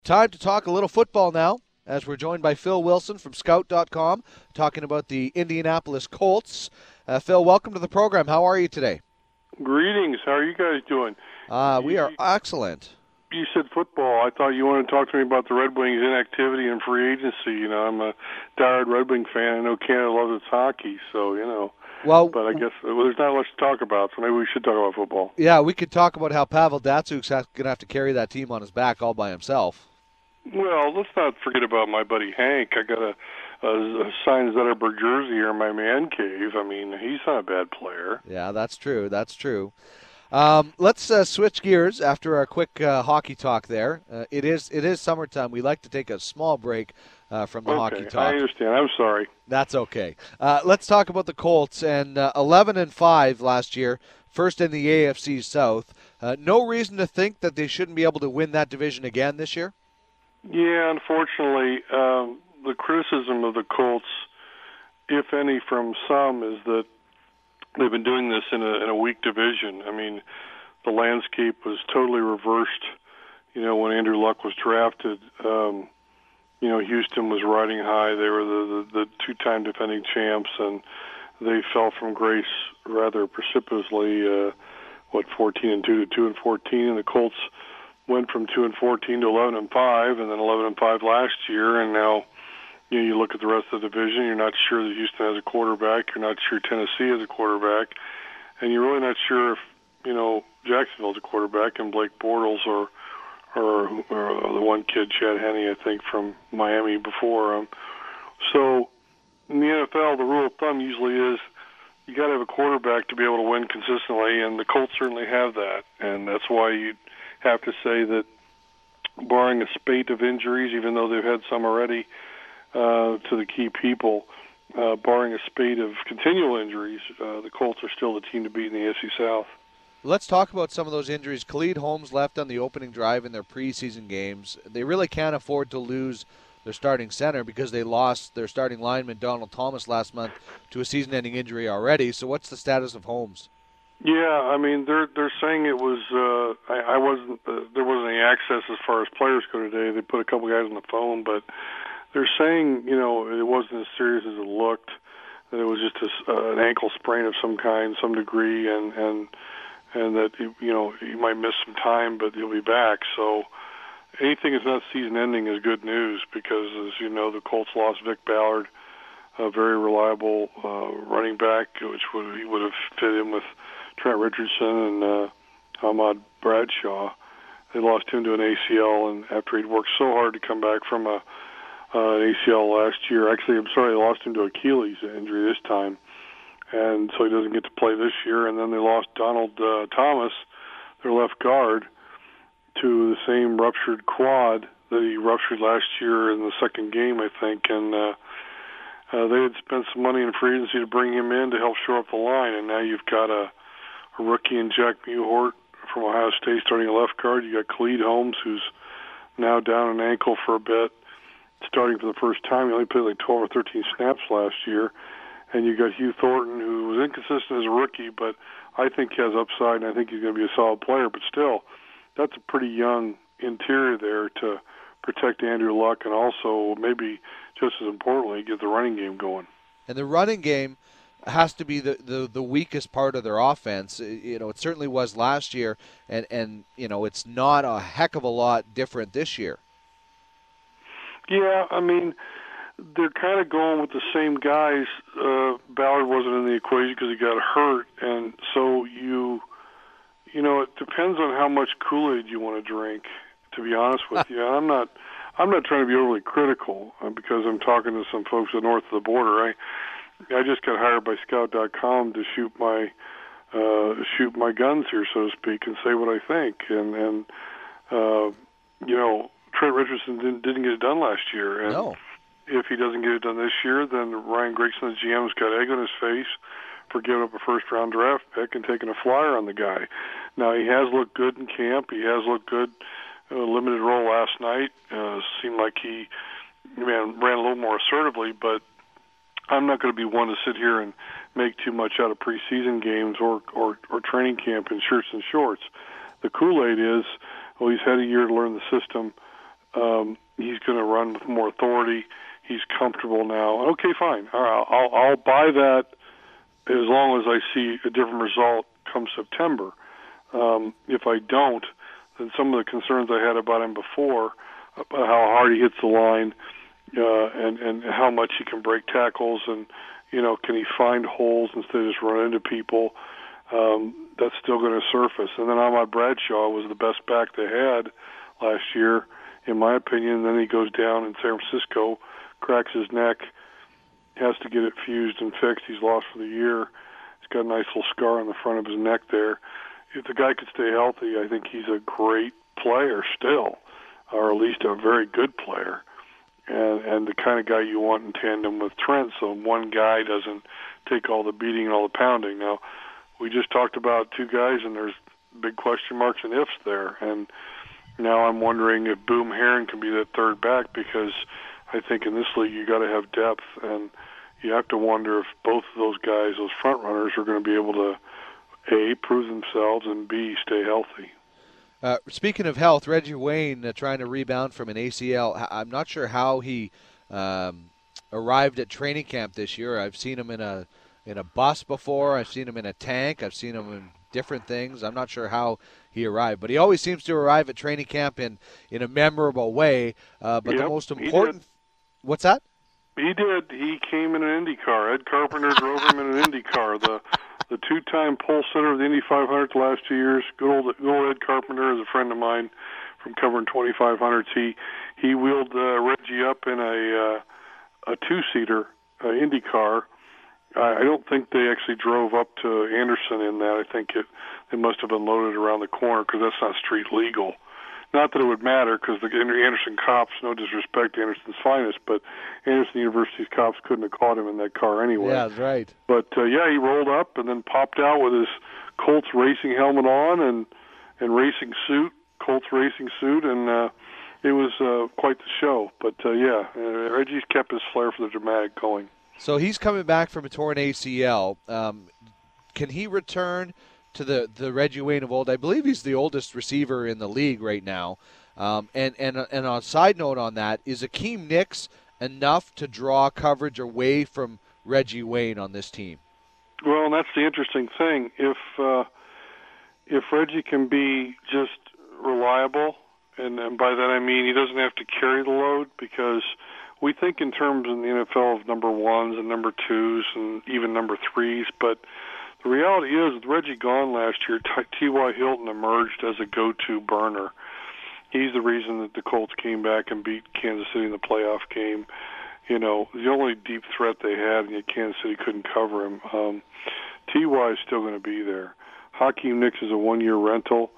Time to talk a little football now, as we're joined by Phil Wilson from Scout.com, talking about the Indianapolis Colts. Phil, welcome to the program. How are you today? Greetings. How are you guys doing? We are You, excellent. you said football. I thought you wanted to talk to me about the Red Wings' inactivity and free agency. I'm a diehard Red Wing fan. I know Canada loves its hockey, so. Well, But I guess there's not much to talk about, so maybe we should talk about football. yeah, we could talk about how Pavel Datsuk's going to have to carry that team on his back all by himself. Well, let's not forget about my buddy Hank. I got a signed Zetterberg jersey here in my man cave. I mean, he's not a bad player. Yeah, that's true. That's true. Let's switch gears after our quick hockey talk there. It is summertime. We like to take a small break from the hockey Okay, I talk. understand. I'm sorry. That's okay. Let's talk about the Colts and 11-5 last year, first in the AFC South. No reason to think that they shouldn't be able to win that division again this year. Yeah, unfortunately, the criticism of the Colts, if any, from some, is that they've been doing this in a weak division. I mean, the landscape was totally reversed. When Andrew Luck was drafted, Houston was riding high. They were the two-time defending champs, and they fell from grace rather precipitously. 14-2 to 2-14, and the Colts went from 2-14 to 11-5, and then 11-5 last year, and now you look at the rest of the division. You're not sure that Houston has a quarterback. You're not sure Tennessee has a quarterback, and you're really not sure if Jacksonville's a quarterback and Blake Bortles or the one kid Chad Henne, I think, from Miami before. So in the NFL, the rule of thumb usually is you got to have a quarterback to be able to win consistently, and the Colts certainly have that, and that's why you have to say that, barring a spate of injuries, even though they've had some already to the key people, barring a spate of continual injuries, the Colts are still the team to beat in the AFC South. Let's talk about some of those injuries. Khalid Holmes left on the opening drive in their preseason games. They really can't afford to lose their starting center because they lost their starting lineman Donald Thomas last month to a season-ending injury already. So what's the status of Holmes? Yeah, I mean they're saying it was I wasn't there wasn't any access as far as players go today. They put a couple guys on the phone, but they're saying it wasn't as serious as it looked. That it was just an ankle sprain of some kind, some degree, and that he might miss some time, but he'll be back. So anything that's not season ending is good news because, as you know, the Colts lost Vic Ballard, a very reliable running back, he would have fit in with Trent Richardson and Ahmad Bradshaw. They lost him to an ACL, and after he'd worked so hard to come back from an ACL last year, actually, I'm sorry, they lost him to Achilles injury this time, and so he doesn't get to play this year. And then they lost Donald Thomas, their left guard, to the same ruptured quad that he ruptured last year in the second game, I think, and they had spent some money in free agency to bring him in to help shore up the line, and now you've got a rookie in Jack Mewhort from Ohio State starting a left guard. You got Khalid Holmes, who's now down an ankle for a bit, starting for the first time. He only played like 12 or 13 snaps last year. And you got Hugh Thornton, who was inconsistent as a rookie, but I think he has upside, and I think he's going to be a solid player. But still, that's a pretty young interior there to protect Andrew Luck and also, maybe just as importantly, get the running game going. And the running game has to be the weakest part of their offense. It certainly was last year, and it's not a heck of a lot different this year. Yeah, I mean, they're kind of going with the same guys. Ballard wasn't in the equation because he got hurt, and so it depends on how much Kool-Aid you want to drink. To be honest with you, I'm not trying to be overly critical because I'm talking to some folks north of the border. I just got hired by Scout.com to shoot my guns here, so to speak, and say what I think. And Trent Richardson didn't get it done last year, and No. if he doesn't get it done this year, then Ryan Grigson, the GM's got egg on his face for giving up a first-round draft pick and taking a flyer on the guy. Now, he has looked good in camp. He has looked good in a limited role last night. Seemed like he ran a little more assertively, but I'm not going to be one to sit here and make too much out of preseason games or training camp in shirts and shorts. The Kool-Aid is, well, he's had a year to learn the system, He's going to run with more authority. He's comfortable now. Okay, fine. All right, I'll buy that as long as I see a different result come September. If I don't, then some of the concerns I had about him before, about how hard he hits the line, and how much he can break tackles, and can he find holes instead of just run into people, that's still going to surface. And then Ahmad Bradshaw was the best back they had last year, in my opinion. Then he goes down in San Francisco, cracks his neck, has to get it fused and fixed. He's lost for the year. He's got a nice little scar on the front of his neck there. If the guy could stay healthy, I think he's a great player still, or at least a very good player, and the kind of guy you want in tandem with Trent, so one guy doesn't take all the beating and all the pounding. Now, we just talked about two guys, and there's big question marks and ifs there, and now I'm wondering if Boom Herron can be that third back, because I think in this league you got to have depth, and you have to wonder if both of those guys, those front runners, are going to be able to A, prove themselves, and B, stay healthy. Speaking of health, Reggie Wayne trying to rebound from an ACL. I'm not sure how he arrived at training camp this year. I've seen him in a bus before. I've seen him in a tank. I've seen him in different things. I'm not sure how he arrived, but he always seems to arrive at training camp in a memorable way. But the most important, what's that? He did. He came in an Indy car. Ed Carpenter drove him in an Indy car. The two-time pole sitter of the Indy 500 the last 2 years. Good old Ed Carpenter is a friend of mine from covering 2500s. He wheeled Reggie up in a two-seater Indy car. I don't think they actually drove up to Anderson in that. I think it must have been loaded around the corner, because that's not street legal. Not that it would matter, because the Anderson cops, no disrespect to Anderson's finest, but Anderson University's cops couldn't have caught him in that car anyway. Yeah, that's right. But, he rolled up and then popped out with his Colts racing helmet on and racing suit, Colts racing suit, and it was quite the show. But, Reggie's kept his flair for the dramatic going. So he's coming back from a torn ACL. Can he return to the Reggie Wayne of old? I believe he's the oldest receiver in the league right now. And on a side note on that, is Akeem Nicks enough to draw coverage away from Reggie Wayne on this team? Well, and that's the interesting thing. If Reggie can be just reliable, and by that I mean he doesn't have to carry the load, because we think in terms in the NFL of number ones and number twos and even number threes, but the reality is, with Reggie gone last year, T.Y. Hilton emerged as a go-to burner. He's the reason that the Colts came back and beat Kansas City in the playoff game. The only deep threat they had, and yet Kansas City couldn't cover him. T.Y. is still going to be there. Hakeem Nicks is a one-year rental.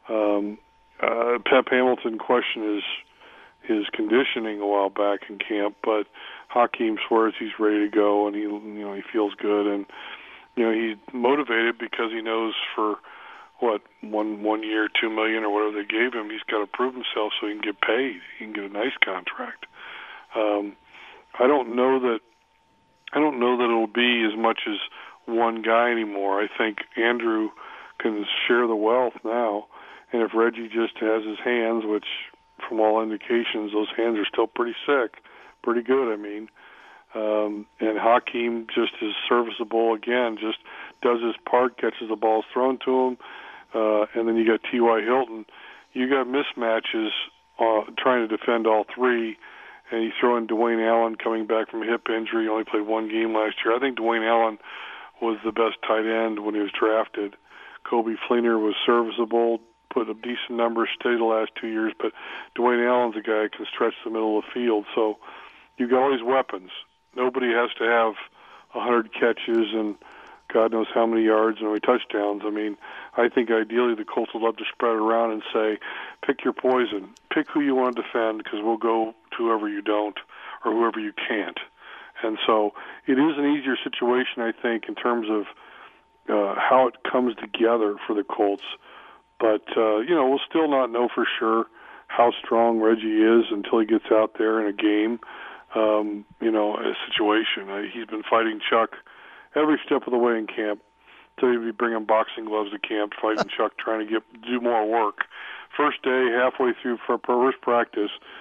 Pep Hamilton questioned his conditioning a while back in camp, but Hakeem swears he's ready to go, and he feels good, and he's motivated because he knows for one year, $2 million or whatever they gave him, he's got to prove himself so he can get paid. He can get a nice contract. I don't know that it'll be as much as one guy anymore. I think Andrew can share the wealth now, and if Reggie just has his hands, which from all indications those hands are still pretty good. I mean. And Hakeem just is serviceable again, just does his part, catches the balls thrown to him, and then you got T.Y. Hilton. You got mismatches trying to defend all three, and you throw in Dwayne Allen coming back from a hip injury. He only played one game last year. I think Dwayne Allen was the best tight end when he was drafted. Kobe Fleener was serviceable, put up decent numbers, stayed the last 2 years, but Dwayne Allen's a guy who can stretch the middle of the field. So you got all these weapons. Nobody has to have 100 catches and God knows how many yards and how many touchdowns. I mean, I think ideally the Colts would love to spread it around and say, pick your poison. Pick who you want to defend, because we'll go to whoever you don't or whoever you can't. And so it is an easier situation, I think, in terms of how it comes together for the Colts. But, we'll still not know for sure how strong Reggie is until he gets out there in a game. A situation. He's been fighting Chuck every step of the way in camp. So he'd be bringing boxing gloves to camp, fighting Chuck, trying to do more work. First day, halfway through for first practice,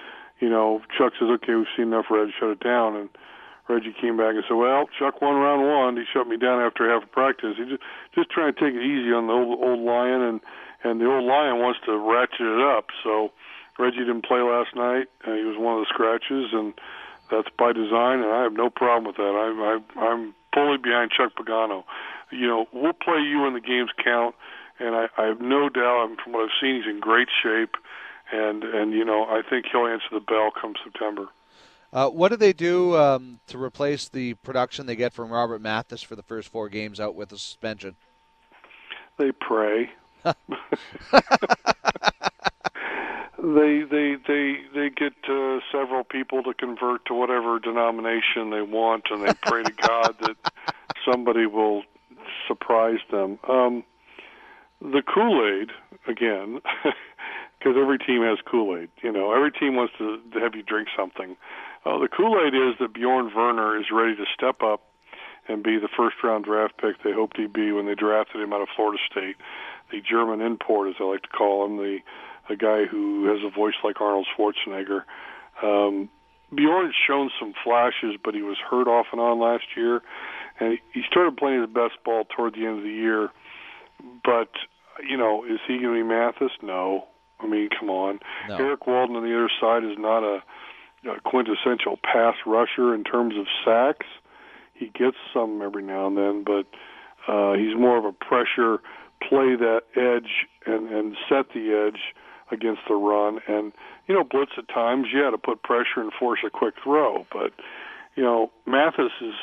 Chuck says, okay, we've seen enough, Reg, shut it down. And Reggie came back and said, well, Chuck won round one. He shut me down after half of practice. He just trying to take it easy on the old Lion, and the old Lion wants to ratchet it up. So Reggie didn't play last night. He was one of the scratches, and that's by design, and I have no problem with that. I'm fully behind Chuck Pagano. We'll play you when the games count, and I have no doubt, from what I've seen, he's in great shape, and I think he'll answer the bell come September. What do they do to replace the production they get from Robert Mathis for the first 4 games out with the suspension? They pray. They get several people to convert to whatever denomination they want, and they pray to God that somebody will surprise them. The Kool-Aid, again, because every team has Kool-Aid. Every team wants to have you drink something. The Kool-Aid is that Bjorn Werner is ready to step up and be the first-round draft pick they hoped he'd be when they drafted him out of Florida State. The German import, as I like to call him, a guy who has a voice like Arnold Schwarzenegger. Bjorn had shown some flashes, but he was hurt off and on last year, and he started playing his best ball toward the end of the year. But, is he going to be Mathis? No. I mean, come on. No. Eric Walden on the other side is not a quintessential pass rusher in terms of sacks. He gets some every now and then, but he's more of a pressure, play that edge and set the edge against the run. And, blitz at times, to put pressure and force a quick throw. But, Mathis is,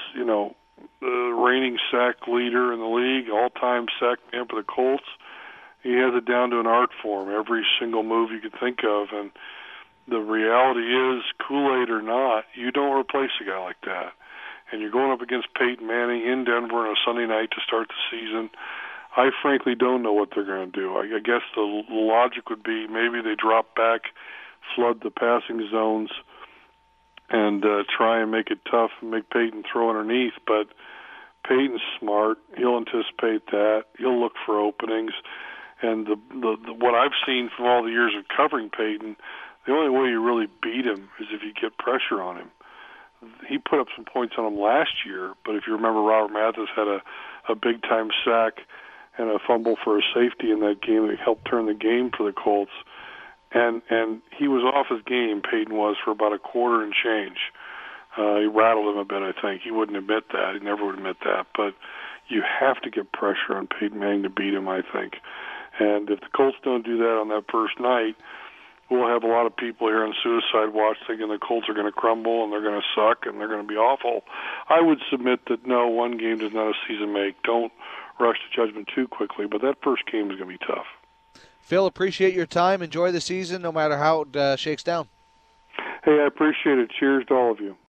the reigning sack leader in the league, all-time sack man for the Colts. He has it down to an art form, every single move you could think of. And the reality is, Kool-Aid or not, you don't replace a guy like that. And you're going up against Peyton Manning in Denver on a Sunday night to start the season. I frankly don't know what they're going to do. I guess the logic would be maybe they drop back, flood the passing zones, and try and make it tough and make Peyton throw underneath. But Peyton's smart. He'll anticipate that. He'll look for openings. And the what I've seen from all the years of covering Peyton, the only way you really beat him is if you get pressure on him. He put up some points on him last year, but if you remember, Robert Mathis had a big-time sack and a fumble for a safety in that game that helped turn the game for the Colts. And he was off his game, Peyton was, for about a quarter and change. He rattled him a bit, I think. He wouldn't admit that. He never would admit that. But you have to get pressure on Peyton Manning to beat him, I think. And if the Colts don't do that on that first night, we'll have a lot of people here on Suicide Watch thinking the Colts are going to crumble and they're going to suck and they're going to be awful. I would submit that, no, one game does not a season make. Don't rush to judgment too quickly, but that first game is going to be tough. Phil, appreciate your time. Enjoy the season no matter how it shakes down. Hey, I appreciate it. Cheers to all of you.